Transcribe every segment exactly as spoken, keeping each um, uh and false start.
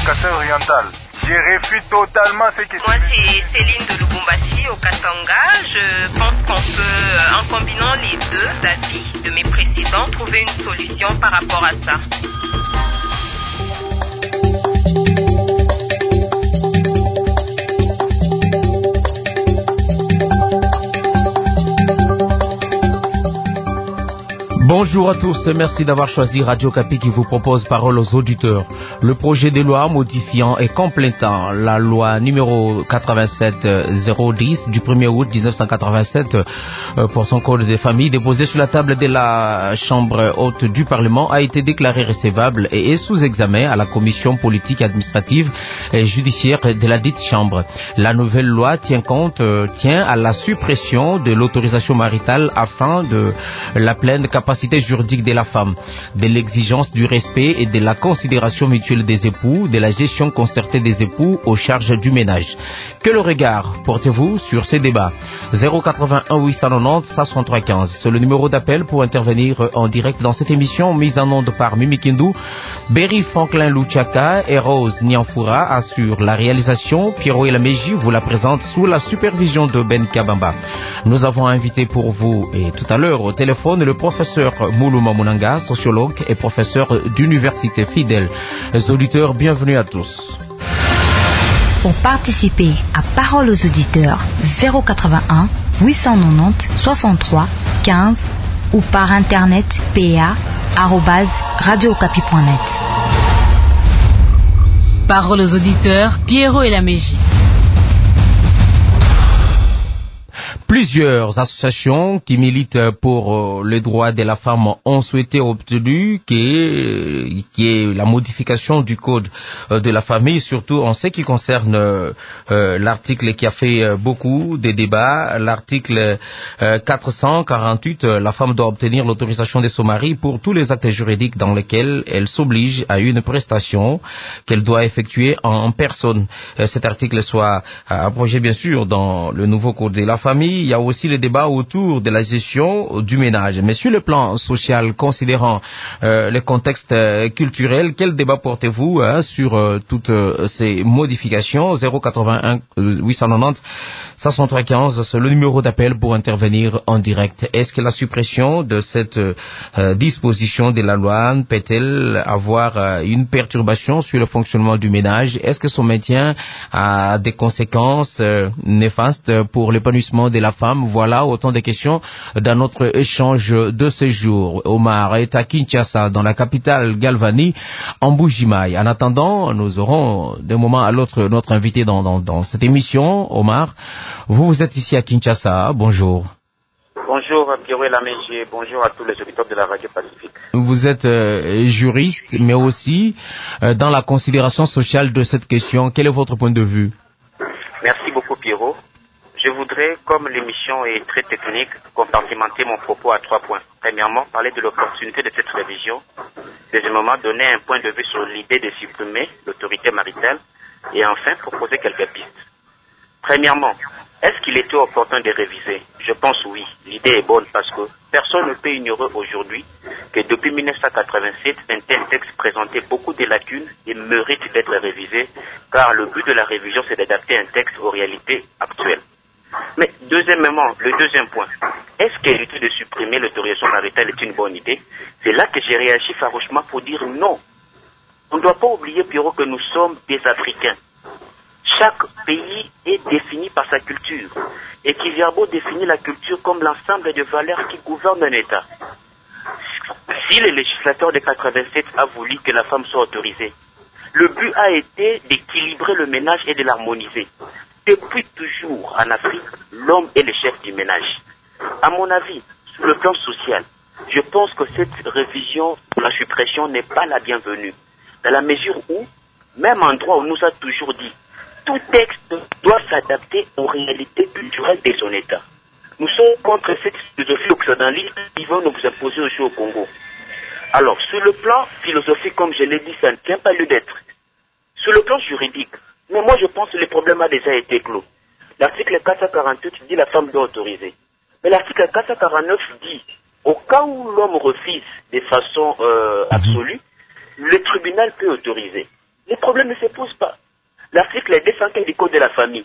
Kasai-Oriental. Je réfute totalement ce que... Moi, c'est Céline de Lubumbashi, au Katanga. Je pense qu'on peut, en combinant les deux avis de mes précédents, trouver une solution par rapport à ça. Bonjour à tous, merci d'avoir choisi Radio Kapi qui vous propose Parole aux auditeurs. Le projet de loi modifiant et complétant la loi numéro quatre-vingt-sept zéro dix du premier août mille neuf cent quatre-vingt-sept pour son code des familles déposé sur la table de la Chambre haute du Parlement a été déclaré recevable et est sous examen à la commission politique, administrative et judiciaire de la dite Chambre. La nouvelle loi tient compte, tient à la suppression de l'autorisation maritale afin de la pleine capacité juridique de la femme, de l'exigence du respect et de la considération mutuelle des époux, de la gestion concertée des époux aux charges du ménage. Que le regard portez-vous sur ces débats? zéro quatre-vingt-un huit cent quatre-vingt-dix soixante-trois quinze, c'est le numéro d'appel pour intervenir en direct dans cette émission mise en onde par Mimi Kindu. Berry Franklin Luchaka et Rose Nianfoura assurent la réalisation. Pierrot et la Meji vous la présentent sous la supervision de Ben Kabamba. Nous avons invité pour vous, et tout à l'heure au téléphone, le professeur Moulouma Mounanga, sociologue et professeur d'université fidèle. Les auditeurs, bienvenue à tous. Pour participer à Parole aux auditeurs, zéro quatre-vingt-un huit cent quatre-vingt-dix soixante-trois quinze ou par internet pa arobase radiocapi point net. Parole aux auditeurs, Pierrot et la Mégie. Plusieurs associations qui militent pour euh, les droits de la femme ont souhaité obtenir qu'il y ait la modification du code euh, de la famille, surtout en ce qui concerne euh, l'article qui a fait euh, beaucoup de débats, l'article euh, quatre cent quarante-huit, euh, la femme doit obtenir l'autorisation de son mari pour tous les actes juridiques dans lesquels elle s'oblige à une prestation qu'elle doit effectuer en, en personne. Euh, cet article soit euh, abrogé bien sûr dans le nouveau code de la famille. Il y a aussi le débat autour de la gestion du ménage. Mais sur le plan social, considérant euh, le contexte euh, culturel, quel débat portez-vous hein, sur euh, toutes euh, ces modifications? zéro quatre-vingt-un huit cent quatre-vingt-dix soixante-trois quinze, c'est le numéro d'appel pour intervenir en direct. Est-ce que la suppression de cette euh, disposition de la loi peut-elle avoir euh, une perturbation sur le fonctionnement du ménage? Est-ce que son maintien a des conséquences euh, néfastes pour l'épanouissement de la femme? Voilà autant de questions dans notre échange de ce jour. Omar est à Kinshasa, dans la capitale Galvani, en Bujimaï. En attendant, nous aurons d'un moment à l'autre notre invité dans, dans, dans cette émission. Omar, vous, vous êtes ici à Kinshasa. Bonjour. Bonjour Pierrot Lamégé, bonjour à tous les auditeurs de la Radio Pacifique. Vous êtes euh, juriste, mais aussi euh, dans la considération sociale de cette question. Quel est votre point de vue? Merci beaucoup Pierrot. Je voudrais, comme l'émission est très technique, compartimenter mon propos à trois points. Premièrement, parler de l'opportunité de cette révision. Deuxièmement, donner un point de vue sur l'idée de supprimer l'autorité maritale. Et enfin, proposer quelques pistes. Premièrement, est-ce qu'il était opportun de réviser? Je pense oui. L'idée est bonne parce que personne ne peut ignorer aujourd'hui que depuis mille neuf cent quatre-vingt-sept, un tel texte présentait beaucoup de lacunes et mérite d'être révisé, car le but de la révision, c'est d'adapter un texte aux réalités actuelles. Mais deuxièmement, le deuxième point, est-ce que l'idée de supprimer l'autorisation maritale est une bonne idée? C'est là que j'ai réagi farouchement pour dire non. On ne doit pas oublier, Pierrot, que nous sommes des Africains. Chaque pays est défini par sa culture. Et Kizerbo définit la culture comme l'ensemble de valeurs qui gouvernent un État. Si le législateur de quatre-vingt-sept a voulu que la femme soit autorisée, le but a été d'équilibrer le ménage et de l'harmoniser. Depuis toujours, en Afrique, l'homme est le chef du ménage. À mon avis, sur le plan social, je pense que cette révision pour la suppression n'est pas la bienvenue. Dans la mesure où, même en droit, on nous a toujours dit, tout texte doit s'adapter aux réalités culturelles de son État. Nous sommes contre cette philosophie occidentale qui veut nous imposer aussi au Congo. Alors, sur le plan philosophique, comme je l'ai dit, ça ne tient pas lieu d'être. Sur le plan juridique, mais moi je pense que le problème a déjà été clos. L'article quatre cent quarante-huit dit la femme doit autoriser. Mais l'article quatre cent quarante-neuf dit, au cas où l'homme refuse de façon euh, absolue, le tribunal peut autoriser. les problèmes ne se posent pas. L'article deux cent quinze du Code de la famille.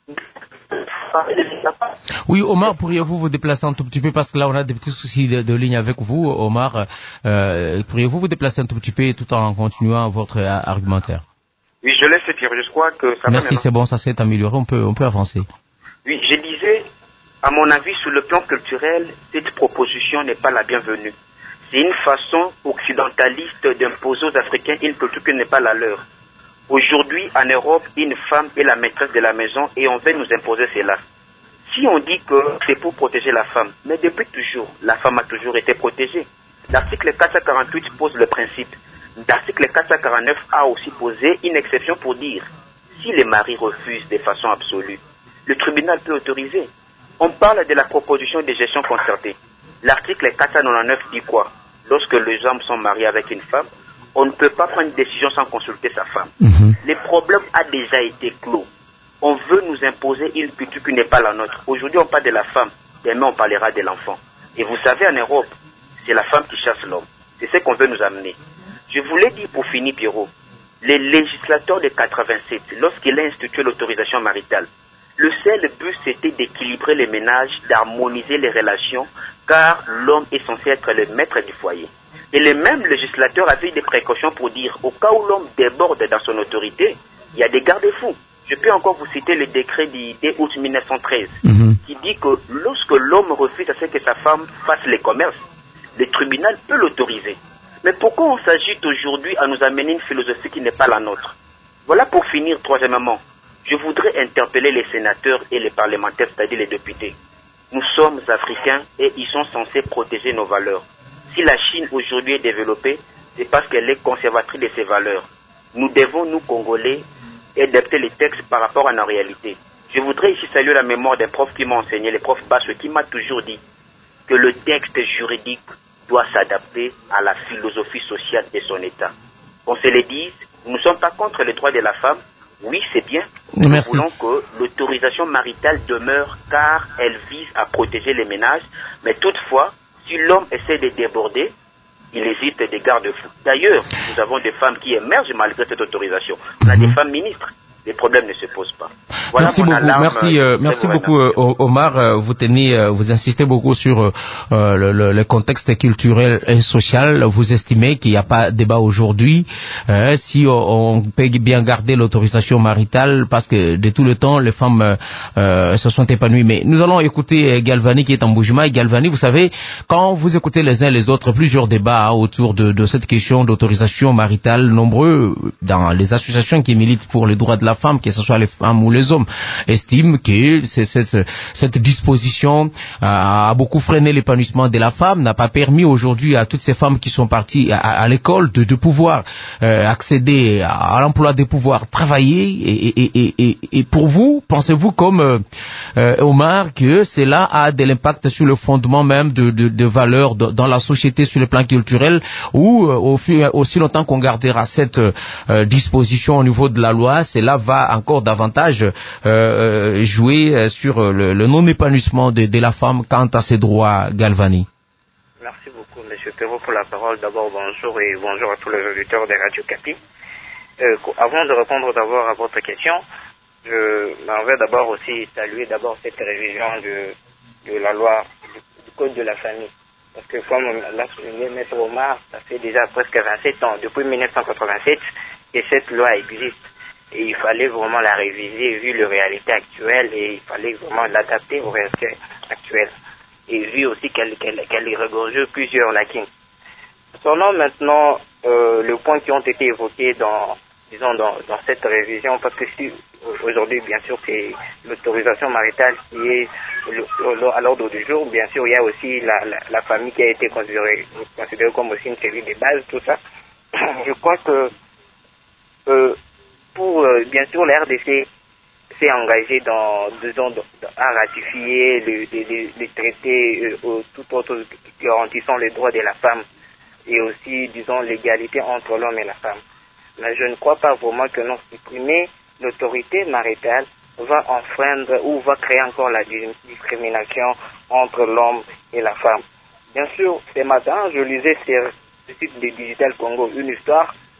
Oui, Omar, pourriez-vous vous déplacer un tout petit peu parce que là on a des petits soucis de, de ligne avec vous, Omar. Euh, pourriez-vous vous déplacer un tout petit peu tout en continuant votre euh, argumentaire? Oui, je laisse dire. Je crois que ça Merci, va. c'est bon, ça s'est amélioré. On peut, on peut avancer. Oui, je disais, à mon avis, sur le plan culturel, cette proposition n'est pas la bienvenue. C'est une façon occidentaliste d'imposer aux Africains une culture qui n'est pas la leur. Aujourd'hui, en Europe, une femme est la maîtresse de la maison et on veut nous imposer cela. Si on dit que c'est pour protéger la femme, mais depuis toujours, la femme a toujours été protégée. L'article quatre cent quarante-huit pose le principe. L'article quatre cent quarante-neuf a aussi posé une exception pour dire si les maris refusent de façon absolue, le tribunal peut autoriser. On parle de la proposition de gestion concertée. L'article quatre cent quatre-vingt-dix-neuf dit quoi? Lorsque les hommes sont mariés avec une femme, on ne peut pas prendre une décision sans consulter sa femme. Mm-hmm. Le problème a déjà été clos. On veut nous imposer une culture qui n'est pas la nôtre. Aujourd'hui, on parle de la femme, demain on parlera de l'enfant. Et vous savez, en Europe, c'est la femme qui chasse l'homme. C'est ce qu'on veut nous amener. Je voulais dire pour finir, Pierrot, les législateurs de quatre-vingt-sept, lorsqu'il a institué l'autorisation maritale, le seul but c'était d'équilibrer les ménages, d'harmoniser les relations, car l'homme est censé être le maître du foyer. Et les mêmes législateurs avaient des précautions pour dire, au cas où l'homme déborde dans son autorité, il y a des garde-fous. Je peux encore vous citer le décret du deux août mille neuf cent treize, mm-hmm. qui dit que lorsque l'homme refuse à ce que sa femme fasse les commerces, le tribunal peut l'autoriser. Mais pourquoi on s'agite aujourd'hui à nous amener une philosophie qui n'est pas la nôtre? Voilà pour finir, troisièmement, je voudrais interpeller les sénateurs et les parlementaires, c'est-à-dire les députés. Nous sommes africains et ils sont censés protéger nos valeurs. Si la Chine aujourd'hui est développée, c'est parce qu'elle est conservatrice de ses valeurs. Nous devons, nous Congolais, adapter les textes par rapport à nos réalités. Je voudrais ici saluer la mémoire d'un prof qui m'a enseigné, le prof Basso, qui m'a toujours dit que le texte juridique doit s'adapter à la philosophie sociale de son État. Qu'on se le dise, nous ne sommes pas contre les droits de la femme. Oui, c'est bien. Nous Merci. voulons que l'autorisation maritale demeure car elle vise à protéger les ménages. Mais toutefois, si l'homme essaie de déborder, il hésite des garde-fous. D'ailleurs, nous avons des femmes qui émergent malgré cette autorisation. On a mm-hmm. des femmes ministres. Les problèmes ne se posent pas. Voilà merci beaucoup, alarme, merci, euh, merci beaucoup, euh, Omar. Euh, vous tenez, euh, vous insistez beaucoup sur euh, le, le, le contexte culturel et social. Vous estimez qu'il n'y a pas de débat aujourd'hui euh, si on, on peut bien garder l'autorisation maritale parce que de tout le temps les femmes euh, se sont épanouies. Mais nous allons écouter Galvani qui est en Mbuji-Mayi. Galvani, vous savez, quand vous écoutez les uns les autres, plusieurs débats hein, autour de, de cette question d'autorisation maritale, nombreux dans les associations qui militent pour les droits de la femme, que ce soit les femmes ou les hommes, estiment que c'est cette, cette disposition a beaucoup freiné l'épanouissement de la femme, n'a pas permis aujourd'hui à toutes ces femmes qui sont parties à, à l'école de, de pouvoir euh, accéder à, à l'emploi, de pouvoir travailler. Et, et, et, et, et pour vous, pensez-vous comme euh, euh, Omar que cela a de l'impact sur le fondement même de, de, de valeurs de, dans la société sur le plan culturel, ou euh, au fur, aussi longtemps qu'on gardera cette euh, disposition au niveau de la loi, cela va encore davantage euh, jouer sur le, le non-épanouissement de, de la femme quant à ses droits, Galvani. Merci beaucoup, M. Perrault, pour la parole. D'abord, bonjour et bonjour à tous les auditeurs de Radio Capi. Euh, avant de répondre d'abord à votre question, je m'en vais d'abord aussi saluer d'abord cette révision de, de la loi du, du Code de la famille. Parce que comme l'a souligné M. Omar, ça fait déjà presque vingt-sept ans, depuis mille neuf cent quatre-vingt-sept, que cette loi existe. Et il fallait vraiment la réviser vu les réalités actuelles et il fallait vraiment l'adapter aux réalités actuelles. Et vu aussi qu'elle, qu'elle, qu'elle y regorge plusieurs lacunes. Concernant maintenant euh, les points qui ont été évoqués dans, disons, dans, dans cette révision, parce que si, aujourd'hui, bien sûr, c'est l'autorisation maritale qui est le, à l'ordre du jour. Bien sûr, il y a aussi la, la, la famille qui a été considérée, considérée comme aussi une série de bases, tout ça. Je crois que euh, pour, euh, bien sûr, la R D C s'est engagée dans, disons, à ratifier les, les, les traités euh, tout autre garantissant les droits de la femme et aussi, disons, l'égalité entre l'homme et la femme. Mais je ne crois pas vraiment que non supprimer l'autorité maritale va enfreindre ou va créer encore la discrimination entre l'homme et la femme. Bien sûr, ce matin, je lisais sur le site de Digital Congo une histoire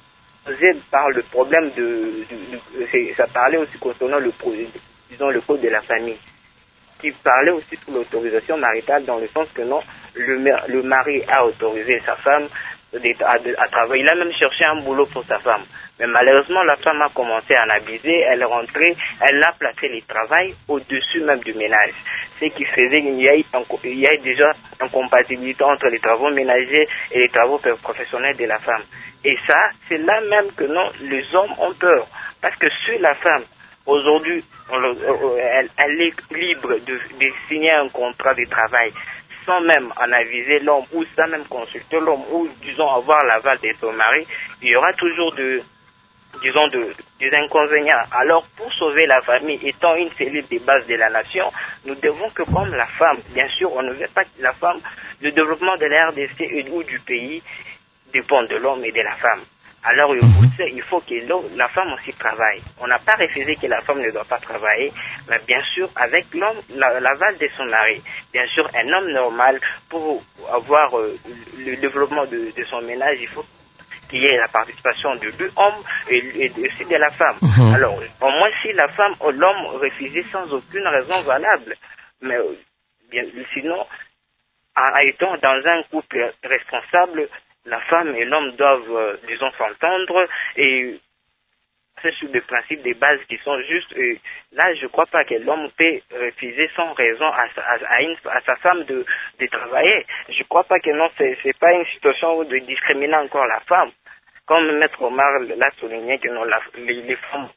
posait par le problème de, de, de c'est, ça parlait aussi concernant le, disons, le code de la famille, qui parlait aussi sous l'autorisation maritale dans le sens que non, le, le mari a autorisé sa femme à, à travailler. Il a même cherché un boulot pour sa femme. Mais malheureusement, la femme a commencé à en abuser. Elle est rentrée, elle a placé le travail au-dessus même du ménage. Ce qui faisait qu'il y a, il y a déjà une incompatibilité entre les travaux ménagers et les travaux professionnels de la femme. Et ça, c'est là même que non, les hommes ont peur. Parce que sur la femme, aujourd'hui, on le, elle, elle est libre de, de signer un contrat de travail sans même en aviser l'homme ou sans même consulter l'homme ou, disons, avoir l'aval de son mari. Il y aura toujours de, disons, de, des inconvénients. Alors, pour sauver la famille, étant une cellule des bases de la nation, nous devons que comme la femme, bien sûr, on ne veut pas que la femme, le développement de la R D C ou du pays dépend de l'homme et de la femme. Alors, il faut que la femme aussi travaille. On n'a pas refusé que la femme ne doit pas travailler, mais bien sûr, avec l'homme, l'aval de son mari. Bien sûr, un homme normal, pour avoir euh, le développement de, de son ménage, il faut qu'il y ait la participation de l'homme et, et aussi de la femme. Mmh. Alors, au moins, si la femme ou l'homme refusait sans aucune raison valable, mais bien, sinon, en étant dans un couple responsable, la femme et l'homme doivent, euh, disons, s'entendre et c'est sur des principes, des bases qui sont justes. Et là, je ne crois pas que l'homme peut refuser sans raison à sa, à une, à sa femme de, de travailler. Je ne crois pas que non, c'est, c'est pas une situation de discriminer encore la femme. Comme Maître Omar l'a souligné, que non, la, les, les femmes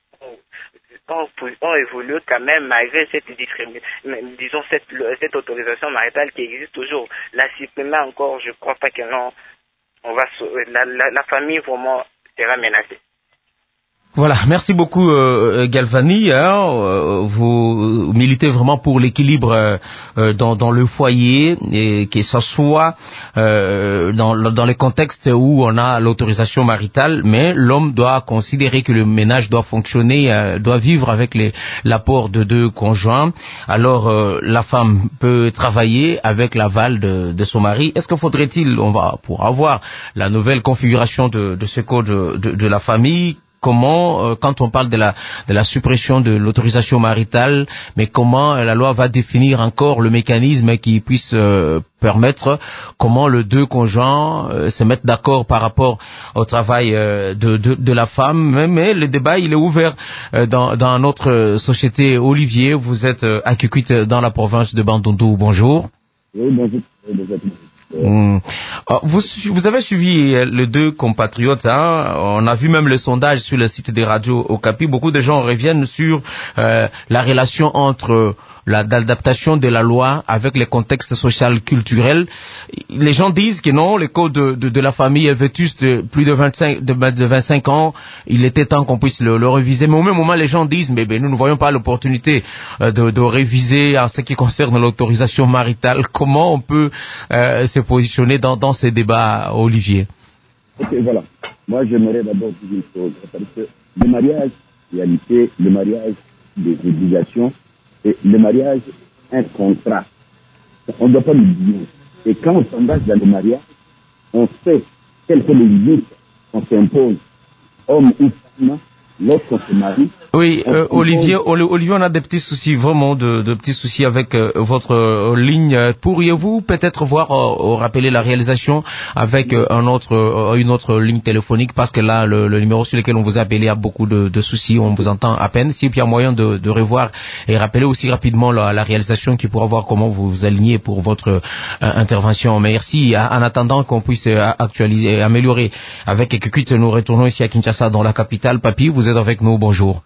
ont, ont évolué quand même malgré cette discrimination, disons, cette, cette autorisation maritale qui existe toujours. La supprimer encore, je ne crois pas que non. On va, la, la, la famille vraiment sera menacée. Voilà, merci beaucoup euh, Galvani. Hein, euh, vous militez vraiment pour l'équilibre euh, dans, dans le foyer, et que ce soit euh, dans, dans les contextes où on a l'autorisation maritale, mais l'homme doit considérer que le ménage doit fonctionner, euh, doit vivre avec les, l'apport de deux conjoints. Alors euh, la femme peut travailler avec l'aval de, de son mari. Est-ce que faudrait-il, on va pour avoir la nouvelle configuration de, de ce code de, de, de la famille? Comment, euh, quand on parle de la, de la suppression de l'autorisation maritale, mais comment euh, la loi va définir encore le mécanisme qui puisse euh, permettre comment les deux conjoints euh, se mettent d'accord par rapport au travail euh, de, de, de la femme. Mais, mais le débat, il est ouvert euh, dans, dans notre société. Olivier, vous êtes euh, à Kikwit dans la province de Bandundu. Bonjour. Oui, bonjour. bonjour. Mmh. Vous, vous avez suivi les deux compatriotes, hein? On a vu même le sondage sur le site des radios Okapi. Beaucoup de gens reviennent sur euh, la relation entre la, l'adaptation de la loi avec les contextes social culturels. Les gens disent que non, le code de, de, de la famille est vétuste de plus de vingt-cinq, de, de vingt-cinq ans. Il était temps qu'on puisse le, le réviser. Mais au même moment, les gens disent, mais ben, nous ne voyons pas l'opportunité euh, de, de réviser en ce qui concerne l'autorisation maritale. Comment on peut euh, se positionner dans, dans ces débats, Olivier? Ok, voilà. Moi, j'aimerais d'abord dire une chose. Parce que le mariage, en réalité, le mariage des obligations, et le mariage, un contrat. On ne doit pas l'oublier. Et quand on s'engage dans le mariage, on sait quelles sont les limites qu'on s'impose, homme ou femme, lorsqu'on se marie. Oui, euh, Olivier, Olivier, on a des petits soucis, vraiment de, de petits soucis avec euh, votre euh, ligne. Pourriez-vous peut-être voir, euh, rappeler la réalisation avec euh, un autre, euh, une autre ligne téléphonique, parce que là, le, le numéro sur lequel on vous a appelé a beaucoup de, de soucis, on vous entend à peine. S'il y a moyen de, de revoir et rappeler aussi rapidement la, la réalisation qui pourra voir comment vous vous alignez pour votre euh, intervention. Merci. En attendant qu'on puisse euh, actualiser, améliorer avec Kikwit, nous retournons ici à Kinshasa, dans la capitale. Papi, vous êtes avec nous. Bonjour.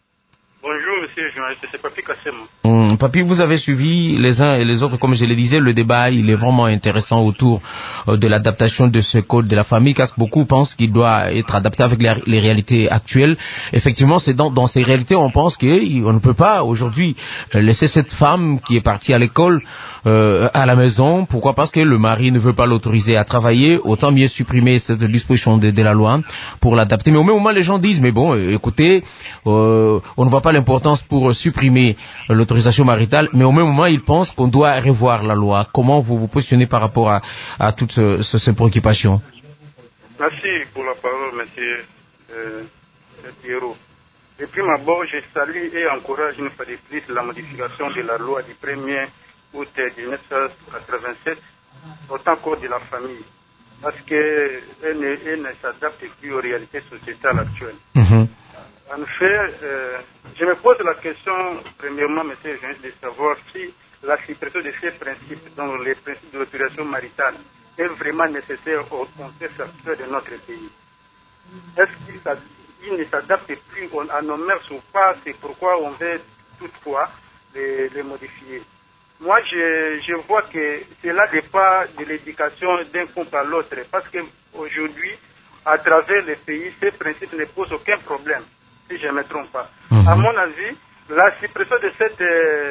Bonjour, monsieur le journaliste, c'est Papi Kassem. Hum, Papi, vous avez suivi les uns et les autres, comme je le disais, le débat, il est vraiment intéressant autour euh, de l'adaptation de ce code de la famille, car beaucoup pensent qu'il doit être adapté avec les, les réalités actuelles. Effectivement, c'est dans, dans ces réalités, on pense qu'on ne peut pas aujourd'hui laisser cette femme qui est partie à l'école euh, à la maison. Pourquoi? Parce que le mari ne veut pas l'autoriser à travailler. Autant mieux supprimer cette disposition de, de la loi pour l'adapter. Mais au même moment, les gens disent, mais bon, écoutez, euh, on ne voit pas l'importance pour supprimer l'autorisation maritale, mais au même moment, ils pensent qu'on doit revoir la loi. Comment vous vous positionnez par rapport à, à toutes ce, ce, ces préoccupations? Merci pour la parole, monsieur euh, Pierrot. Depuis ma bord, je salue et encourage une fois de plus la modification de la loi du premier août dix-neuf cent quatre-vingt-sept autant code de la famille, parce qu'elle ne, elle ne s'adapte plus aux réalités sociétales actuelles. Mm-hmm. En fait, euh, je me pose la question, premièrement, monsieur le journaliste, de savoir si la suppression de ces principes, dont les principes de l'autorisation maritale, est vraiment nécessaire au contexte actuel de notre pays. Est-ce qu'il ne s'adapte plus à nos mœurs ou pas? C'est pourquoi on veut toutefois les, les modifier. Moi, je, je vois que cela dépend de l'éducation d'un couple à l'autre, parce qu'aujourd'hui, à travers les pays, ces principes ne posent aucun problème, si je ne me trompe pas. Mm-hmm. À mon avis, la suppression de, cette,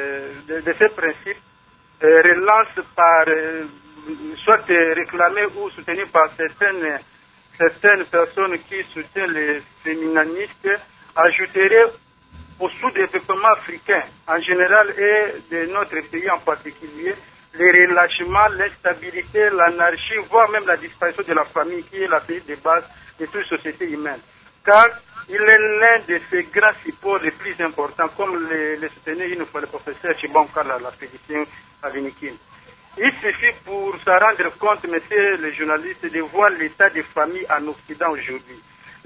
de, de ces principes euh, relance par, euh, soit réclamée ou soutenue par certaines, certaines personnes qui soutiennent les féministes, ajouterait au sous-développement africain en général et de notre pays en particulier, les relâchements, l'instabilité, l'anarchie, voire même la disparition de la famille qui est la base de base de toute société humaine. Car il est l'un de ces grands supports les plus importants, comme le, le soutenait une fois le professeur Chibanka, la, la fédération à Vinikin. Il suffit pour se rendre compte, messieurs les journalistes, de voir l'état des familles en Occident aujourd'hui.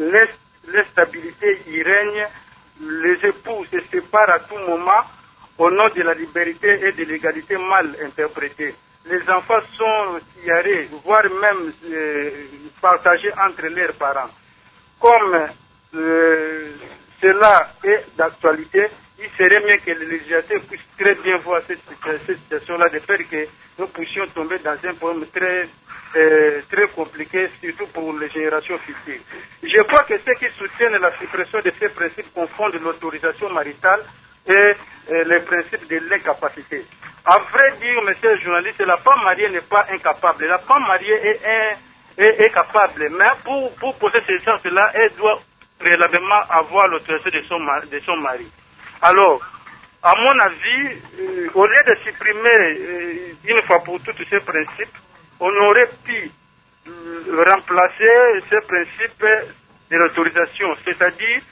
L'instabilité y règne, les époux se séparent à tout moment au nom de la liberté et de l'égalité mal interprétée. Les enfants sont tiarés, voire même euh, partagés entre leurs parents. Comme euh, cela est d'actualité, il serait mieux que les législateurs puissent très bien voir cette, cette situation-là, de faire que nous puissions tomber dans un problème très, euh, très compliqué, surtout pour les générations futures. Je crois que ceux qui soutiennent la suppression de ces principes confondent l'autorisation maritale et euh, les principes de l'incapacité. À vrai dire, monsieur le journaliste, la femme mariée n'est pas incapable. La femme mariée est, est, est, est capable, mais pour, pour poser ces chances-là, elle doit préalablement avoir l'autorisation de son, de son mari. Alors, à mon avis, euh, au lieu de supprimer euh, une fois pour toutes ces principes, on aurait pu euh, remplacer ces principes de l'autorisation. C'est-à-dire,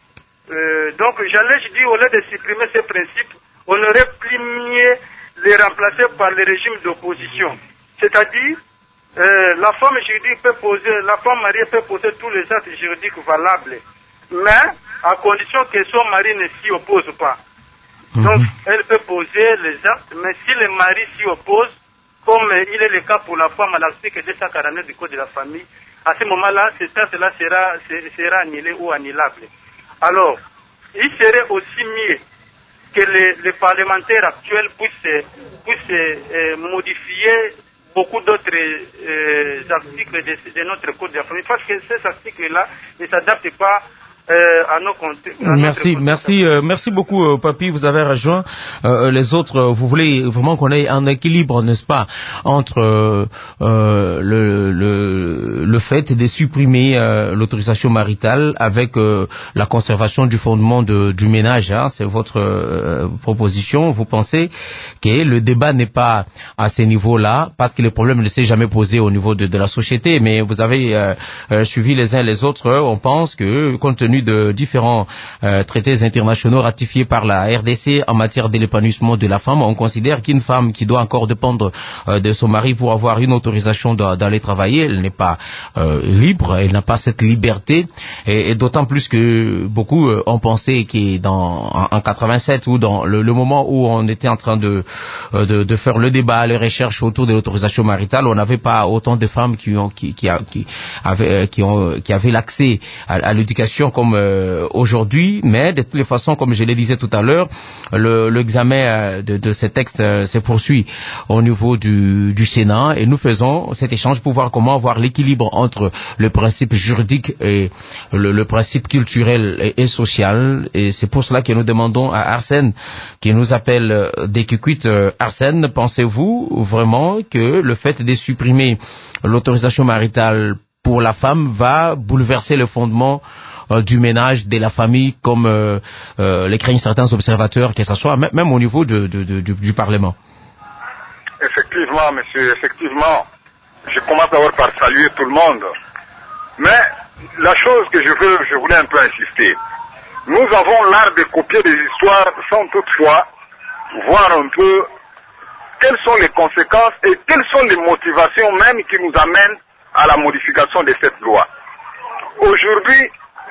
euh, donc j'allais, je dis, au lieu de supprimer ces principes, on aurait pu mieux les remplacer par le régime d'opposition. C'est-à-dire, euh, la femme juridique peut poser, la femme mariée peut poser tous les actes juridiques valables, mais à condition que son mari ne s'y oppose pas. Mm-hmm. Donc, elle peut poser les actes, mais si le mari s'y oppose, comme il est le cas pour la femme à l'article deux cent quarante-neuf du Code de la famille, à ce moment-là, cet acte-là sera, sera annulé ou annulable. Alors, il serait aussi mieux que les, les parlementaires actuels puissent, puissent euh, modifier beaucoup d'autres euh, articles de, de notre Code de la famille, parce que ces articles-là ne s'adaptent pas Euh, à nos comptes. Merci, merci, euh, merci beaucoup, euh, Papy. Vous avez rejoint euh, les autres. Euh, vous voulez vraiment qu'on ait un équilibre, n'est-ce pas, entre euh, euh, le, le, le fait de supprimer euh, l'autorisation maritale avec euh, la conservation du fondement de, du ménage. Hein, c'est votre euh, proposition. Vous pensez que le débat n'est pas à ce niveau-là parce que le problème ne s'est jamais posé au niveau de, de la société. Mais vous avez euh, euh, suivi les uns les autres. On pense que compte tenu de différents euh, traités internationaux ratifiés par la R D C en matière de l'épanouissement de la femme, on considère qu'une femme qui doit encore dépendre euh, de son mari pour avoir une autorisation d'aller travailler, elle n'est pas euh, libre, elle n'a pas cette liberté, et, et d'autant plus que beaucoup euh, ont pensé que dans en, en quatre-vingt-sept ou dans le, le moment où on était en train de, euh, de de faire le débat, les recherches autour de l'autorisation maritale, on n'avait pas autant de femmes qui ont qui qui, qui avaient qui ont qui avaient l'accès à, à l'éducation comme Euh, aujourd'hui, mais de toutes les façons, comme je le disais tout à l'heure, le, l'examen euh, de, de ces textes euh, se poursuit au niveau du, du Sénat et nous faisons cet échange pour voir comment avoir l'équilibre entre le principe juridique et le, le principe culturel et, et social. Et c'est pour cela que nous demandons à Arsène, qui nous appelle euh, dès que quitte. Euh, Arsène, pensez-vous vraiment que le fait de supprimer l'autorisation maritale pour la femme va bouleverser le fondement Euh, du ménage, de la famille, comme euh, euh, les craignent certains observateurs, que ce soit même au niveau de, de, de, du, du Parlement? Effectivement, monsieur, effectivement. Je commence d'abord par saluer tout le monde. Mais la chose que je veux, je voulais un peu insister, nous avons l'art de copier des histoires sans toutefois voir un peu quelles sont les conséquences et quelles sont les motivations même qui nous amènent à la modification de cette loi. Aujourd'hui,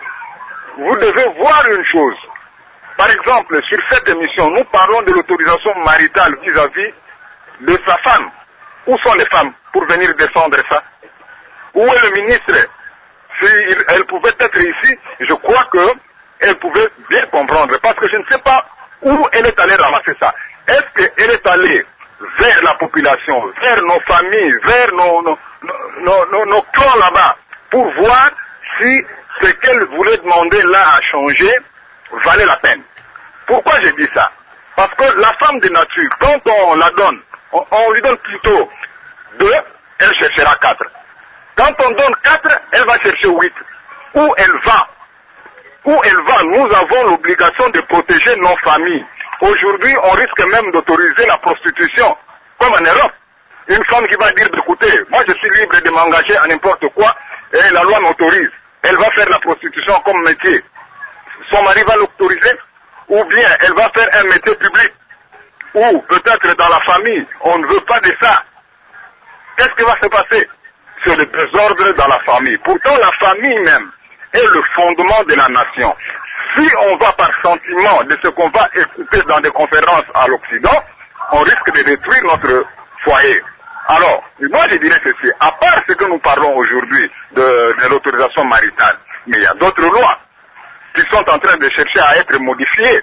vous devez voir une chose. Par exemple, sur cette émission, nous parlons de l'autorisation maritale vis-à-vis de sa femme. Où sont les femmes pour venir défendre ça? Où est le ministre? Si elle pouvait être ici, je crois qu'elle pouvait bien comprendre, parce que je ne sais pas où elle est allée ramasser ça. Est-ce qu'elle est allée vers la population, vers nos familles, vers nos, nos, nos, nos, nos clans là-bas, pour voir si ce qu'elle voulait demander là à changer valait la peine? Pourquoi j'ai dit ça? Parce que la femme de nature, quand on la donne, on, on lui donne plutôt deux, elle cherchera quatre. Quand on donne quatre, elle va chercher huit. Où elle va? Où elle va? Nous avons l'obligation de protéger nos familles. Aujourd'hui, on risque même d'autoriser la prostitution, comme en Europe. Une femme qui va dire, écoutez, moi je suis libre de m'engager à n'importe quoi, et la loi m'autorise. Elle va faire la prostitution comme métier. Son mari va l'autoriser, ou bien elle va faire un métier public, ou peut-être dans la famille, on ne veut pas de ça. Qu'est-ce qui va se passer? C'est le désordre dans la famille. Pourtant, la famille même est le fondement de la nation. Si on va par sentiment de ce qu'on va écouter dans des conférences à l'Occident, on risque de détruire notre foyer. Alors, moi je dirais ceci, à part ce que nous parlons aujourd'hui de, de l'autorisation maritale, mais il y a d'autres lois qui sont en train de chercher à être modifiées.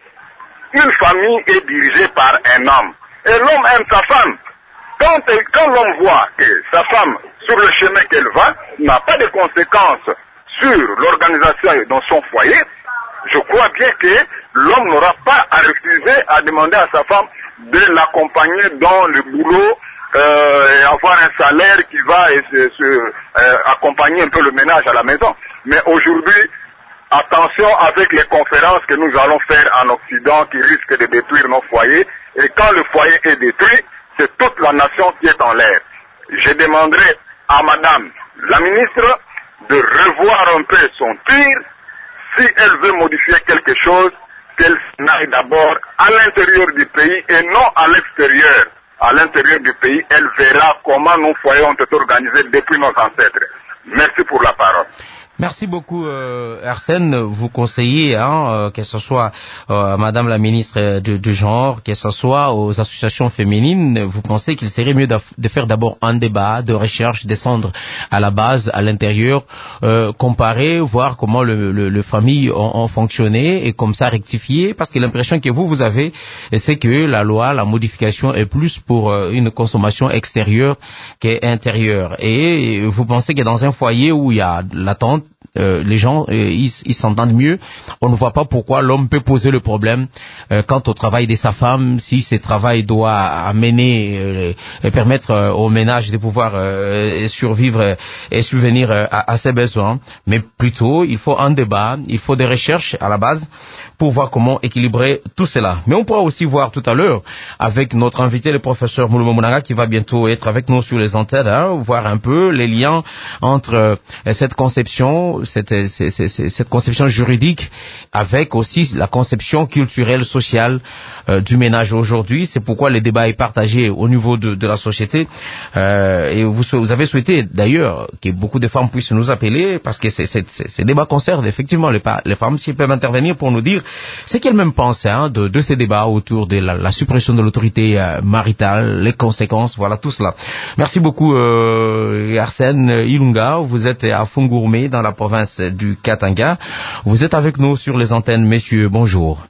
Une famille est dirigée par un homme, et l'homme aime sa femme. Quand, quand l'homme voit que sa femme, sur le chemin qu'elle va, n'a pas de conséquences sur l'organisation dans son foyer, je crois bien que l'homme n'aura pas à refuser à demander à sa femme de l'accompagner dans le boulot euh, et avoir un salaire qui va et se, se, euh, accompagner un peu le ménage à la maison. Mais aujourd'hui, attention avec les conférences que nous allons faire en Occident qui risquent de détruire nos foyers. Et quand le foyer est détruit, c'est toute la nation qui est en l'air. Je demanderai à madame la ministre de revoir un peu son tir. Si elle veut modifier quelque chose, qu'elle n'aille d'abord à l'intérieur du pays et non à l'extérieur. À l'intérieur du pays, elle verra comment nos foyers ont été organisés depuis nos ancêtres. Merci pour la parole. Merci beaucoup, euh, Arsène. Vous conseillez, hein, euh, que ce soit euh, Madame la ministre du, du genre, que ce soit aux associations féminines, vous pensez qu'il serait mieux de faire d'abord un débat de recherche, descendre à la base, à l'intérieur, euh, comparer, voir comment le, le, le famille ont, ont fonctionné et comme ça rectifier, parce que l'impression que vous, vous avez, c'est que la loi, la modification est plus pour euh, une consommation extérieure qu'intérieure. Et vous pensez que dans un foyer où il y a l'attente, Euh, les gens euh, ils, ils s'entendent mieux, on ne voit pas pourquoi l'homme peut poser le problème euh, quant au travail de sa femme, si ce travail doit amener euh, et permettre euh, au ménage de pouvoir euh, survivre euh, et subvenir euh, à, à ses besoins. Mais plutôt il faut un débat, il faut des recherches à la base pour voir comment équilibrer tout cela. Mais on pourra aussi voir tout à l'heure avec notre invité, le professeur Moulouma Mounanga, qui va bientôt être avec nous sur les antennes, hein, voir un peu les liens entre euh, cette conception, cette, cette, cette, cette conception juridique avec aussi la conception culturelle, sociale euh, du ménage aujourd'hui. C'est pourquoi le débat est partagé au niveau de, de la société. Euh, et vous, vous avez souhaité d'ailleurs que beaucoup de femmes puissent nous appeler, parce que c'est, c'est, c'est, ces débats concernent effectivement les, les femmes, s'ils peuvent intervenir pour nous dire ce qu'elles-mêmes pensent, hein, de, de ces débats autour de la, la suppression de l'autorité euh, maritale, les conséquences, voilà tout cela. Merci beaucoup euh, Arsène Ilunga, vous êtes à Fungourmé dans la province du Katanga. Vous êtes avec nous sur les antennes, messieurs, bonjour.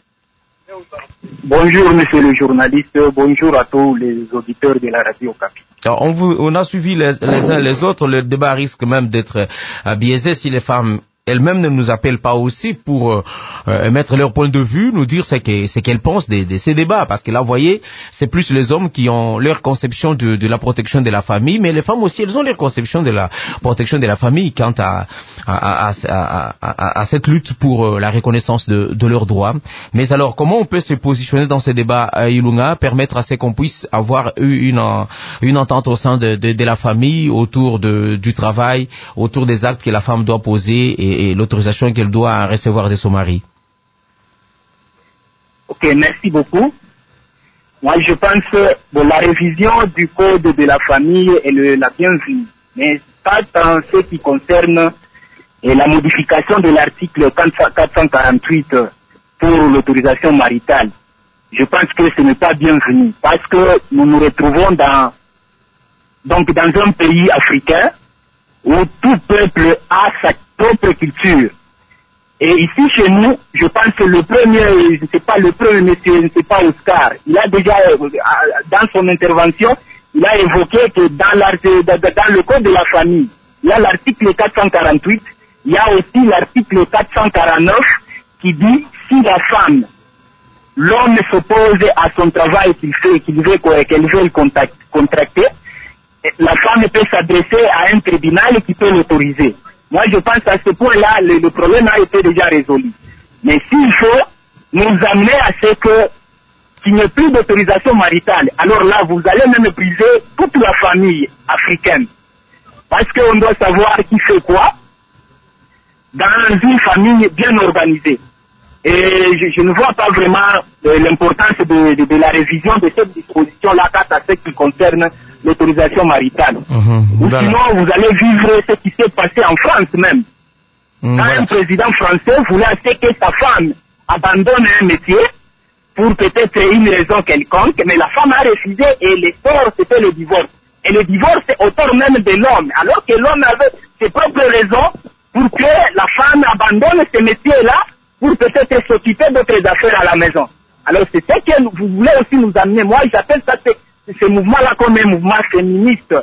Bonjour monsieur le journaliste, bonjour à tous les auditeurs de la radio Capi. Alors, on, vous, on a suivi les, les uns les autres, le débat risque même d'être euh, biaisé si les femmes elles-mêmes ne nous appellent pas aussi pour euh, euh, mettre leur point de vue, nous dire ce qu'elles, ce qu'elles pensent de, de ces débats. Parce que là, vous voyez, c'est plus les hommes qui ont leur conception de, de la protection de la famille, mais les femmes aussi, elles ont leur conception de la protection de la famille quant à, à, à, à, à, à cette lutte pour euh, la reconnaissance de, de leurs droits. Mais alors, comment on peut se positionner dans ces débats à Ilunga, permettre à ce qu'on puisse avoir eu une, une entente au sein de, de, de la famille, autour de, du travail, autour des actes que la femme doit poser et et l'autorisation qu'elle doit recevoir de son mari? Ok, merci beaucoup. Moi, je pense que bon, la révision du code de la famille est le, la bienvenue, mais pas en ce qui concerne et la modification de l'article quatre cent quarante-huit pour l'autorisation maritale. Je pense que ce n'est pas bienvenu parce que nous nous retrouvons dans, donc dans un pays africain où tout peuple a sa propre culture. Et ici chez nous, je pense que le premier, je ne sais pas, le premier monsieur, je ne sais pas, Oscar, il a déjà, dans son intervention, il a évoqué que dans, dans le code de la famille, il y a l'article quatre cent quarante-huit, il y a aussi l'article quatre cent quarante-neuf qui dit si la femme, l'homme s'oppose à son travail qu'il fait, qu'il veut, qu'elle veut contracter, la femme peut s'adresser à un tribunal qui peut l'autoriser. Moi, je pense qu'à ce point-là, le, le problème a été déjà résolu. Mais s'il faut nous amener à ce que qu'il n'y ait plus d'autorisation maritale, alors là, vous allez même briser toute la famille africaine. Parce qu'on doit savoir qui fait quoi dans une famille bien organisée. Et je, je ne vois pas vraiment euh, l'importance de, de, de la révision de cette disposition-là quant à ce qui concerne l'autorisation maritale. Mmh, Ou voilà. Sinon, vous allez vivre ce qui s'est passé en France même. Mmh, Quand voilà. un président français voulait que sa femme abandonne un métier pour peut-être une raison quelconque, mais la femme a refusé et l'effort, c'était le divorce. Et le divorce est auteur même de l'homme, alors que l'homme avait ses propres raisons pour que la femme abandonne ce métier-là pour peut-être s'occuper d'autres affaires à la maison. Alors c'est ce que vous voulez aussi nous amener. Moi, j'appelle ça ce, ce mouvement-là comme un mouvement féministe.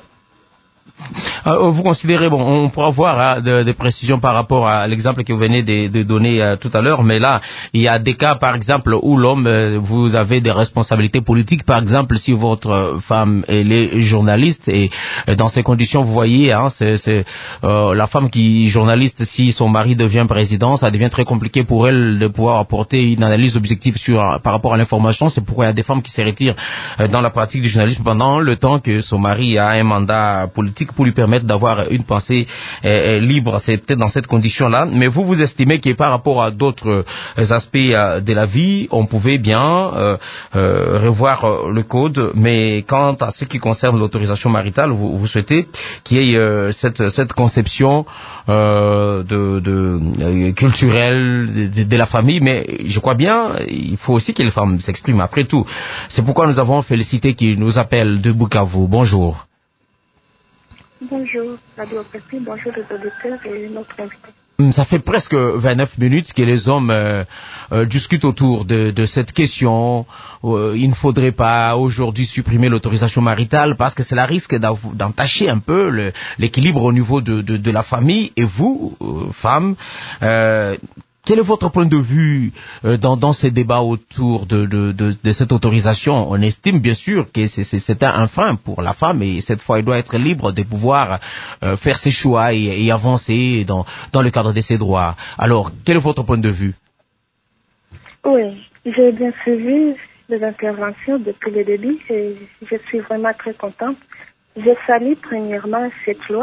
Euh, vous considérez, bon, on pourra voir hein, de, de précisions par rapport à l'exemple que vous venez de, de donner euh, tout à l'heure, mais là, il y a des cas, par exemple, où l'homme, euh, vous avez des responsabilités politiques, par exemple, si votre femme elle est journaliste, et euh, dans ces conditions, vous voyez, hein, c'est, c'est euh, la femme qui est journaliste, si son mari devient président, ça devient très compliqué pour elle de pouvoir apporter une analyse objective sur par rapport à l'information. C'est pourquoi il y a des femmes qui se retirent euh, dans la pratique du journalisme pendant le temps que son mari a un mandat politique pour lui permettre d'avoir une pensée euh, libre. C'est peut-être dans cette condition-là. Mais vous, vous estimez que par rapport à d'autres euh, aspects euh, de la vie, on pouvait bien euh, euh, revoir euh, le code. Mais quant à ce qui concerne l'autorisation maritale, vous, vous souhaitez qu'il y ait euh, cette, cette conception euh, de, de, euh, culturelle de, de la famille. Mais je crois bien, il faut aussi que les femmes s'expriment après tout. C'est pourquoi nous avons Félicité qui nous appelle de Bukavu. Bonjour. Bonjour, Radio Okapi, bonjour les auditeurs et notre invité. Ça fait presque vingt-neuf minutes que les hommes euh, euh, discutent autour de, de cette question. Euh, il ne faudrait pas aujourd'hui supprimer l'autorisation maritale parce que cela risque d'entacher un peu le, l'équilibre au niveau de, de, de la famille. Et vous, euh, femmes, euh, quel est votre point de vue euh, dans, dans ces débats autour de, de, de, de cette autorisation? On estime bien sûr que c'est, c'est, c'est un frein pour la femme et cette fois elle doit être libre de pouvoir euh, faire ses choix et, et avancer dans, dans le cadre de ses droits. Alors, quel est votre point de vue? Oui, j'ai bien suivi les interventions depuis le début et je suis vraiment très contente. Je salue premièrement cette loi,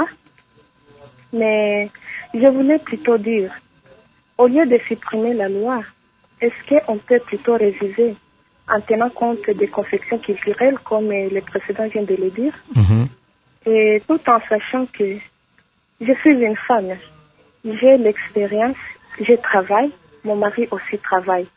mais je voulais plutôt dire, au lieu de supprimer la loi, est-ce qu'on peut plutôt réviser en tenant compte des confections culturelles comme le précédent vient de le dire, mm-hmm. et tout en sachant que je suis une femme, j'ai l'expérience, je travaille, mon mari aussi travaille.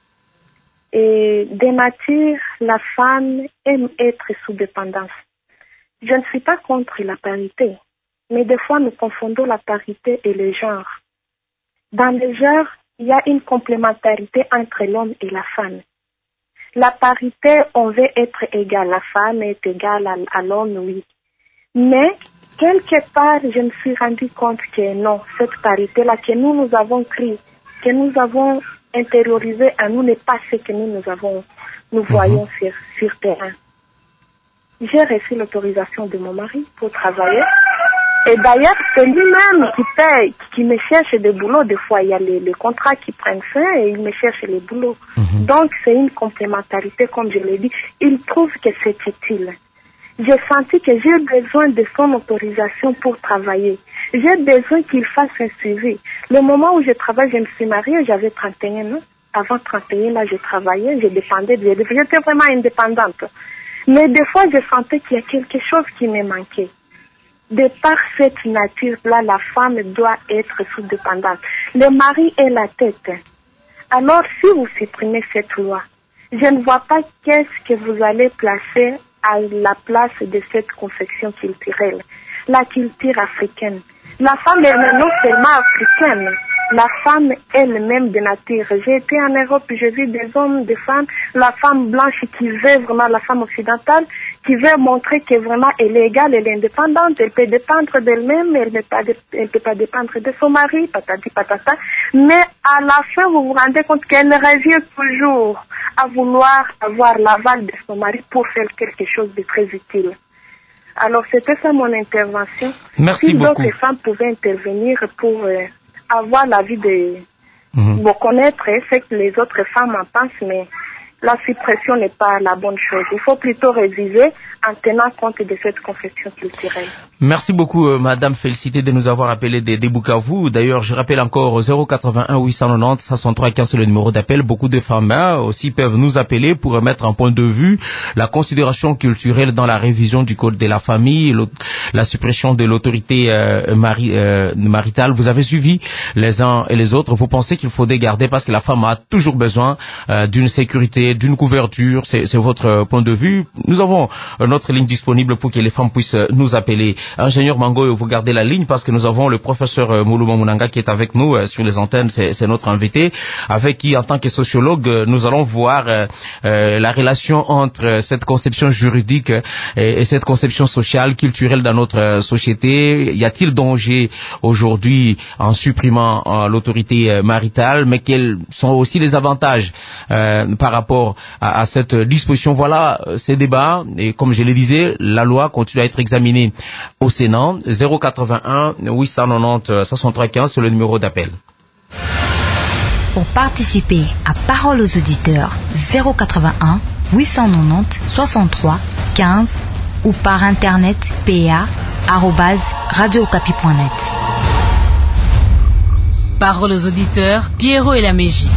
Et de nature, la femme aime être sous dépendance. Je ne suis pas contre la parité, mais des fois nous confondons la parité et le genre. Dans le genre, il y a une complémentarité entre l'homme et la femme. La parité, on veut être égal. La femme est égale à, à l'homme, oui. Mais quelque part, je me suis rendu compte que non, cette parité-là que nous, nous avons créée, que nous avons intériorisée à nous n'est pas ce que nous, nous avons, nous voyons mm-hmm. sur, sur terrain. J'ai reçu l'autorisation de mon mari pour travailler. Et d'ailleurs, c'est lui-même qui paye, qui me cherche des boulots. Des fois, il y a les, les contrats qui prennent fin et il me cherche les boulots. Mm-hmm. Donc, c'est une complémentarité, comme je l'ai dit. Il trouve que c'est utile. J'ai senti que j'ai besoin de son autorisation pour travailler. J'ai besoin qu'il fasse un suivi. Le moment où je travaille, je me suis mariée, j'avais trente et un ans. Avant trente et un ans, je travaillais, je dépendais de lui. J'étais vraiment indépendante. Mais des fois, je sentais qu'il y a quelque chose qui me manquait. De par cette nature-là, la femme doit être sous-dépendante. Le mari est la tête. Alors, si vous supprimez cette loi, je ne vois pas qu'est-ce que vous allez placer à la place de cette confection culturelle, la culture africaine. La femme est non seulement africaine, la femme elle-même de nature. J'ai été en Europe, j'ai vu des hommes, des femmes, la femme blanche qui veut vraiment, la femme occidentale, qui veut montrer que vraiment elle est égale, elle est indépendante, elle peut dépendre d'elle-même, elle ne peut, peut pas dépendre de son mari, patati patata. Mais à la fin, vous vous rendez compte qu'elle revient toujours à vouloir avoir l'aval de son mari pour faire quelque chose de très utile. Alors c'était ça mon intervention. Merci si beaucoup. d'autres femmes pouvaient intervenir pour euh, avoir l'avis de mmh. vous connaître ce que les autres femmes en pensent, mais la suppression n'est pas la bonne chose. Il faut plutôt réviser en tenant compte de cette confection culturelle. Merci beaucoup, euh, Madame Félicité, de nous avoir appelé des, des Bukavu. D'ailleurs, je rappelle encore zéro quatre-vingt-un huit cent quatre-vingt-dix soixante-trois quinze, le numéro d'appel. Beaucoup de femmes hein, aussi peuvent nous appeler pour mettre en point de vue la considération culturelle dans la révision du code de la famille, la suppression de l'autorité euh, mari, euh, maritale. Vous avez suivi les uns et les autres. Vous pensez qu'il faut dégarder parce que la femme a toujours besoin euh, d'une sécurité, d'une couverture. C'est, c'est votre point de vue. Nous avons euh, notre ligne disponible pour que les femmes puissent euh, nous appeler. Ingénieur Mangoyo, vous gardez la ligne parce que nous avons le professeur euh, Mouluma Mounanga qui est avec nous euh, sur les antennes. C'est, c'est notre invité, avec qui, en tant que sociologue, euh, nous allons voir euh, euh, la relation entre euh, cette conception juridique euh, et, et cette conception sociale, culturelle dans notre euh, société. Y a-t-il danger aujourd'hui en supprimant euh, l'autorité euh, maritale, mais quels sont aussi les avantages euh, par rapport à, à cette disposition? Voilà euh, ces débats. Et comme je le disais, la loi continue à être examinée au Sénat. Zéro quatre-vingt-un huit cent quatre-vingt-dix soixante-trois quinze, c'est le numéro d'appel. Pour participer à Parole aux auditeurs, zéro quatre-vingt-un huit cent quatre-vingt-dix soixante-trois quinze ou par internet p a arobase radio okapi point net. Parole aux auditeurs, Pierrot et la Mégie.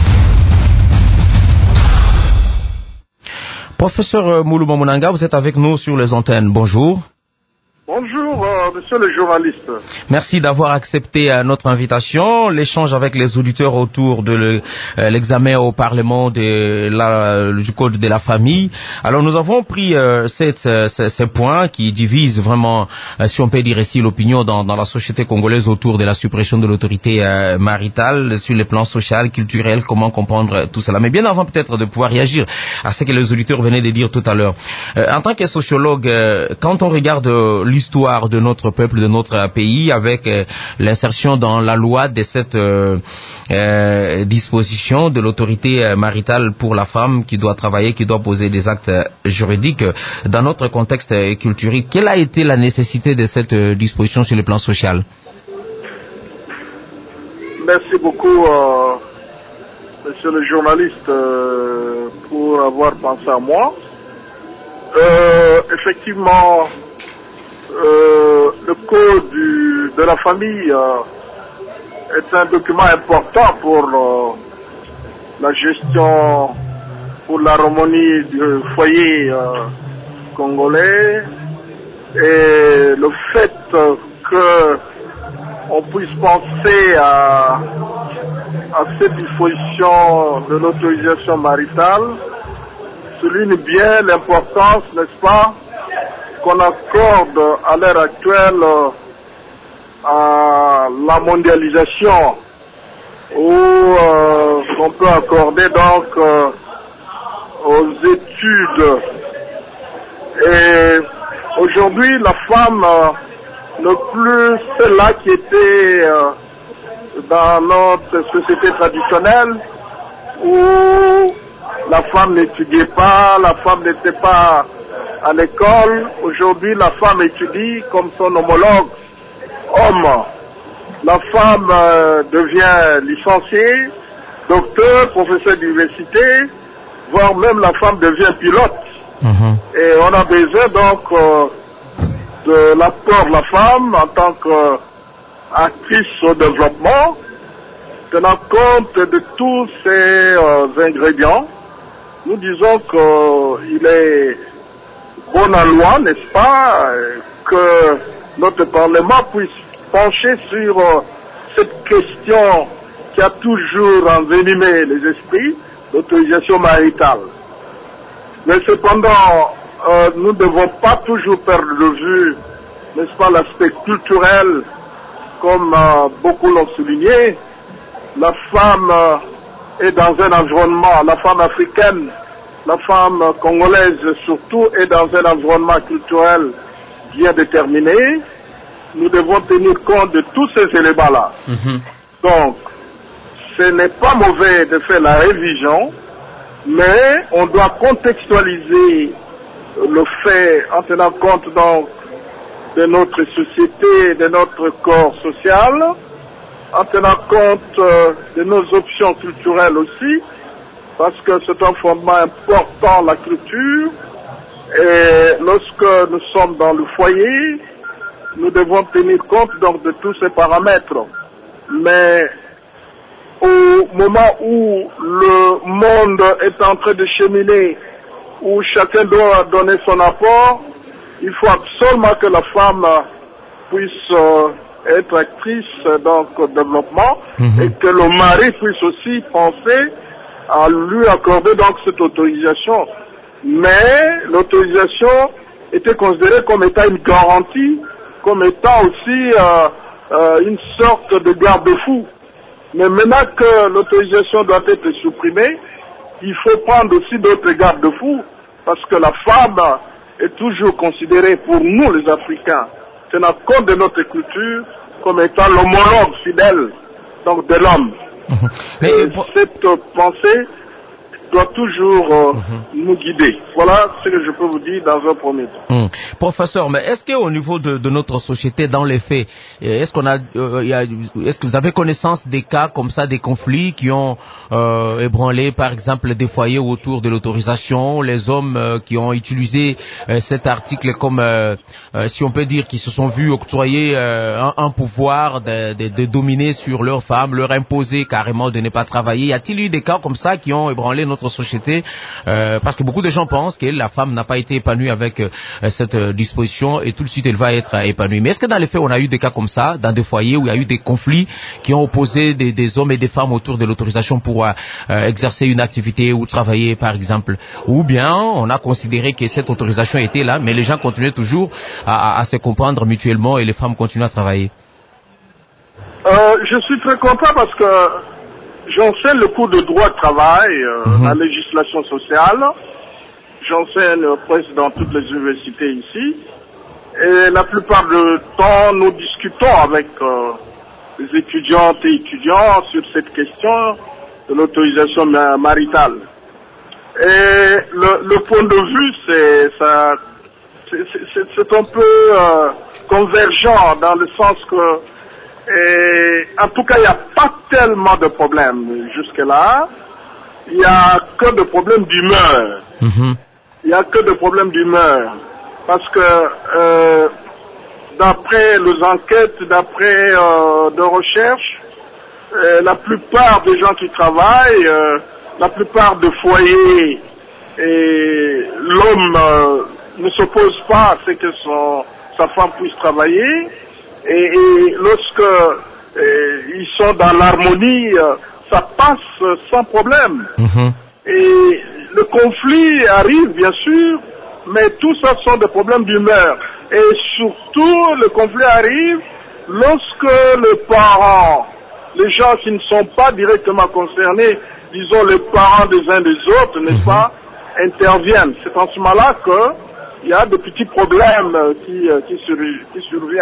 Professeur Mouluma Mounanga, vous êtes avec nous sur les antennes. Bonjour. Bonjour, euh, monsieur le journaliste. Merci d'avoir accepté euh, notre invitation. L'échange avec les auditeurs autour de le, euh, l'examen au Parlement de la, du Code de la famille. Alors nous avons pris euh, cette, euh, ces points qui divisent vraiment, euh, si on peut dire ici, l'opinion dans, dans la société congolaise autour de la suppression de l'autorité euh, maritale sur les plans social, culturel, comment comprendre euh, tout cela. Mais bien avant peut-être de pouvoir réagir à ce que les auditeurs venaient de dire tout à l'heure. Euh, en tant que sociologue, euh, quand on regarde euh, l'histoire de notre peuple, de notre pays, avec euh, l'insertion dans la loi de cette euh, euh, disposition de l'autorité euh, maritale pour la femme qui doit travailler, qui doit poser des actes euh, juridiques euh, dans notre contexte euh, culturel, quelle a été la nécessité de cette euh, disposition sur le plan social? Merci beaucoup, euh, monsieur le journaliste, euh, pour avoir pensé à moi. Euh, effectivement, Euh, le code du, de la famille euh, est un document important pour euh, la gestion, pour l'harmonie du foyer euh, congolais, et le fait euh, que on puisse penser à, à cette disposition de l'autorisation maritale souligne bien l'importance, n'est-ce pas, qu'on accorde à l'heure actuelle à la mondialisation, ou euh, qu'on peut accorder donc euh, aux études. Et aujourd'hui, la femme euh, le plus celle-là qui était euh, dans notre société traditionnelle où la femme n'étudiait pas, la femme n'était pas à l'école. Aujourd'hui, la femme étudie comme son homologue homme. La femme euh, devient licenciée, docteur, professeur d'université, voire même la femme devient pilote. Mmh. Et on a besoin donc euh, de l'apport de la femme en tant qu'actrice au développement, tenant compte de tous ces euh, ingrédients. Nous disons qu'il est bon à loi, n'est-ce pas, que notre Parlement puisse pencher sur euh, cette question qui a toujours envenimé les esprits, l'autorisation maritale. Mais cependant, euh, nous ne devons pas toujours perdre de vue, n'est-ce pas, l'aspect culturel, comme euh, beaucoup l'ont souligné. La femme euh, est dans un environnement, la femme africaine, la femme congolaise surtout, est dans un environnement culturel bien déterminé. Nous devons tenir compte de tous ces éléments-là. Mmh. Donc, ce n'est pas mauvais de faire la révision, mais on doit contextualiser le fait en tenant compte donc de notre société, de notre corps social, en tenant compte euh, de nos options culturelles aussi, parce que c'est un fondement important, la culture, et lorsque nous sommes dans le foyer, nous devons tenir compte donc de tous ces paramètres. Mais au moment où le monde est en train de cheminer, où chacun doit donner son apport, il faut absolument que la femme puisse euh, être actrice donc au développement, mmh. et que le mari puisse aussi penser à lui accorder donc cette autorisation. Mais l'autorisation était considérée comme étant une garantie, comme étant aussi euh, euh, une sorte de garde-fou. Mais maintenant que l'autorisation doit être supprimée, il faut prendre aussi d'autres garde-fous, parce que la femme est toujours considérée pour nous les Africains, tenant compte de notre culture, comme étant l'homologue fidèle donc de l'homme. Mmh. Et pour... cette pensée doit toujours euh, mmh. nous guider. Voilà ce que je peux vous dire dans un premier temps. Mmh. Professeur, mais est-ce qu'au niveau de, de notre société, dans les faits, est-ce qu'on a, euh, y a, est-ce que vous avez connaissance des cas comme ça, des conflits qui ont euh, ébranlé, par exemple, des foyers autour de l'autorisation, les hommes euh, qui ont utilisé euh, cet article comme, euh, euh, si on peut dire, qui se sont vus octroyer euh, un, un pouvoir de, de, de dominer sur leurs femmes, leur imposer carrément de ne pas travailler. Y a-t-il eu des cas comme ça qui ont ébranlé notre société, euh, parce que beaucoup de gens pensent que la femme n'a pas été épanouie avec euh, cette euh, disposition et tout de suite elle va être euh, épanouie. Mais est-ce que dans les faits on a eu des cas comme ça, dans des foyers où il y a eu des conflits qui ont opposé des, des hommes et des femmes autour de l'autorisation pour euh, euh, exercer une activité ou travailler par exemple, ou bien on a considéré que cette autorisation était là, mais les gens continuaient toujours à, à, à se comprendre mutuellement et les femmes continuent à travailler? euh, Je suis très content parce que j'enseigne le cours de droit de travail, euh, mmh. la législation sociale. J'enseigne presque dans toutes les universités ici. Et la plupart du temps, nous discutons avec euh, les étudiantes et étudiants sur cette question de l'autorisation maritale. Et le, le point de vue, c'est ça, c'est, c'est, c'est un peu euh, convergent dans le sens que Et en tout cas, il n'y a pas tellement de problèmes jusque-là. Il n'y a que de problèmes d'humeur. Mm-hmm. Il n'y a que de problèmes d'humeur. Parce que euh, d'après les enquêtes, d'après euh, de recherches, euh, la plupart des gens qui travaillent, euh, la plupart des foyers, et l'homme euh, ne s'oppose pas à ce que son, sa femme puisse travailler. Et, et lorsque euh, ils sont dans l'harmonie, euh, ça passe sans problème. Mmh. Et le conflit arrive, bien sûr, mais tout ça sont des problèmes d'humeur. Et surtout, le conflit arrive lorsque les parents, les gens qui ne sont pas directement concernés, disons les parents des uns des autres, n'est-ce mmh. pas, interviennent. C'est en ce moment-là qu'il y a de petits problèmes qui, qui, sur, qui surviennent.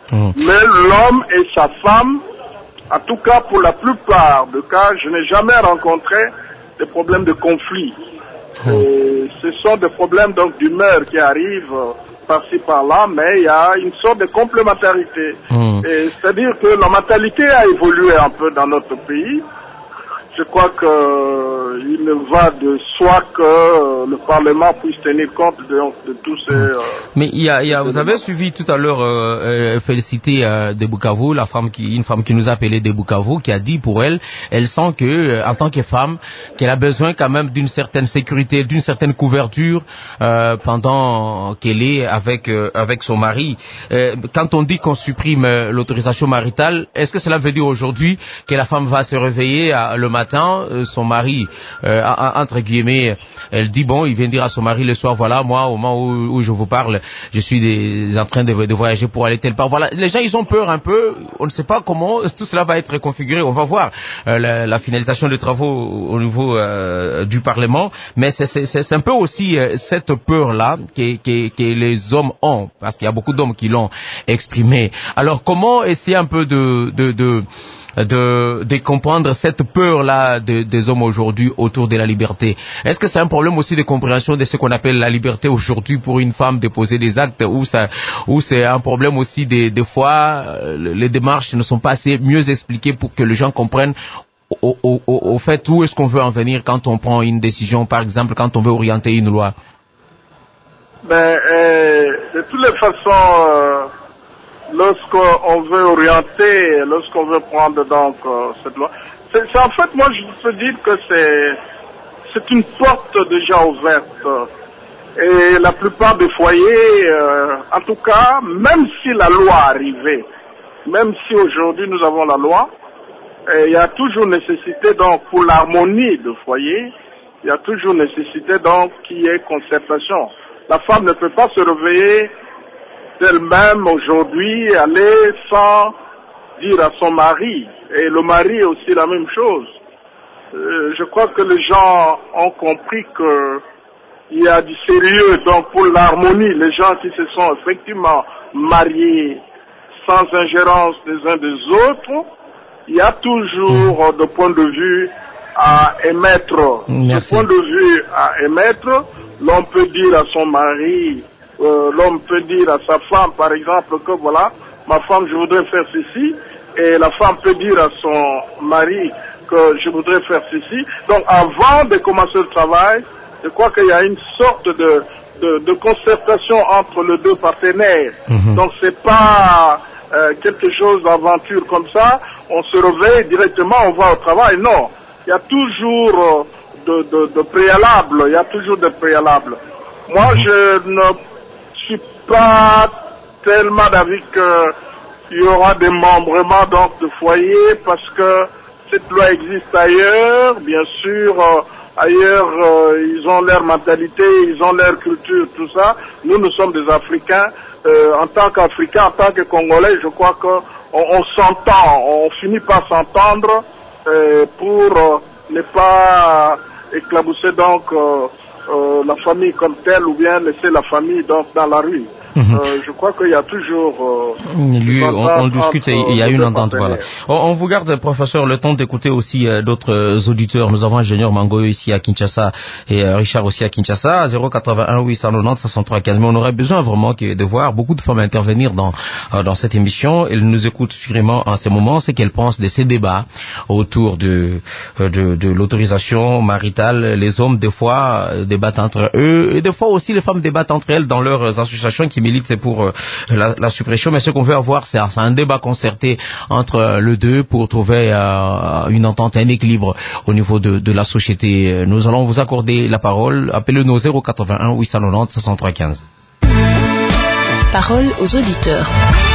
Mmh. Mais l'homme et sa femme, en tout cas pour la plupart des cas, je n'ai jamais rencontré des problèmes de conflit. Mmh. Et ce sont des problèmes donc d'humeur qui arrivent par-ci par-là, mais il y a une sorte de complémentarité. Mmh. Et c'est-à-dire que la mentalité a évolué un peu dans notre pays. Je crois que euh, il va de soi que euh, le Parlement puisse tenir compte de, de tous ces... Euh, Mais il y a, il y a vous avez suivi tout à l'heure euh, euh, Félicité euh, de Bukavu, la femme qui, une femme qui nous a appelé de Bukavu, qui a dit pour elle, elle sent que euh, en tant que femme, qu'elle a besoin quand même d'une certaine sécurité, d'une certaine couverture euh, pendant qu'elle est avec euh, avec son mari. Euh, quand on dit qu'on supprime euh, l'autorisation maritale, est-ce que cela veut dire aujourd'hui que la femme va se réveiller à, le matin, son mari, euh, entre guillemets, elle dit bon, il vient dire à son mari le soir, voilà, moi, au moment où, où je vous parle, je suis des, en train de, de voyager pour aller telle part. Voilà, les gens, ils ont peur un peu. On ne sait pas comment tout cela va être configuré. On va voir euh, la, la finalisation des travaux au niveau euh, du Parlement, mais c'est, c'est, c'est un peu aussi euh, cette peur-là que, que, que les hommes ont, parce qu'il y a beaucoup d'hommes qui l'ont exprimé. Alors, comment essayer un peu de, de, de De, de comprendre cette peur-là de, des hommes aujourd'hui autour de la liberté. Est-ce que c'est un problème aussi de compréhension de ce qu'on appelle la liberté aujourd'hui pour une femme de poser des actes, ou ça, ou c'est un problème aussi des, des fois les démarches ne sont pas assez mieux expliquées pour que les gens comprennent au, au, au, au fait où est-ce qu'on veut en venir quand on prend une décision, par exemple quand on veut orienter une loi. Ben, euh, de toutes les façons. Euh... Lorsqu'on veut orienter, lorsqu'on veut prendre donc euh, cette loi, c'est, c'est en fait, moi je peux dire que c'est c'est une porte déjà ouverte. Et la plupart des foyers, euh, en tout cas, même si la loi arrivait, même si aujourd'hui nous avons la loi, il y a toujours nécessité donc pour l'harmonie du foyer, il y a toujours nécessité donc qu'il y ait concertation. La femme ne peut pas se réveiller d'elle-même aujourd'hui, aller sans dire à son mari, et le mari est aussi la même chose. Euh, je crois que les gens ont compris que il y a du sérieux donc pour l'harmonie, les gens qui se sont effectivement mariés sans ingérence des uns des autres, il y a toujours de point de vue à émettre. Merci. De point de vue à émettre, l'on peut dire à son mari, Euh, l'homme peut dire à sa femme, par exemple, que voilà, ma femme, je voudrais faire ceci, et la femme peut dire à son mari que je voudrais faire ceci. Donc, avant de commencer le travail, je crois qu'il y a une sorte de, de, de concertation entre les deux partenaires. Mm-hmm. Donc, c'est pas euh, quelque chose d'aventure comme ça, on se réveille directement, on va au travail. Non, il y a toujours euh, de, de, de préalables, il y a toujours de préalables. Moi, je ne Je suis pas tellement d'avis qu'il y aura des membrements donc de foyer, parce que cette loi existe ailleurs, bien sûr, euh, ailleurs euh, ils ont leur mentalité, ils ont leur culture, tout ça. Nous, nous sommes des Africains, euh, en tant qu'Africains, en tant que Congolais, je crois qu'on on s'entend, on finit par s'entendre euh, pour euh, ne pas éclabousser donc euh, Euh, la famille comme telle, ou bien laisser la famille donc dans la rue. Mm-hmm. Euh, je crois qu'il y a toujours... Euh, Lui, on, on discute et il y a une entente. Voilà. On, on vous garde, professeur, le temps d'écouter aussi euh, d'autres auditeurs. Nous avons ingénieur Mangoyo ici à Kinshasa et euh, Richard aussi à Kinshasa, à zéro quatre-vingt-un huit cent quatre-vingt-dix soixante-trois quinze. Mais on aurait besoin vraiment que, de voir beaucoup de femmes intervenir dans, euh, dans cette émission. Elles nous écoutent sûrement en ces moments, c'est qu'elles pensent de ces débats autour de, euh, de, de l'autorisation maritale. Les hommes, des fois, euh, débattent entre eux, et des fois aussi les femmes débattent entre elles dans leurs associations qui militent pour euh, la, la suppression. Mais ce qu'on veut avoir, c'est, c'est un débat concerté entre euh, les deux pour trouver euh, une entente, un équilibre au niveau de, de la société. Nous allons vous accorder la parole. Appelez-nous au zéro quatre-vingt-un huit cent quatre-vingt-dix soixante-trois quinze. Parole aux auditeurs.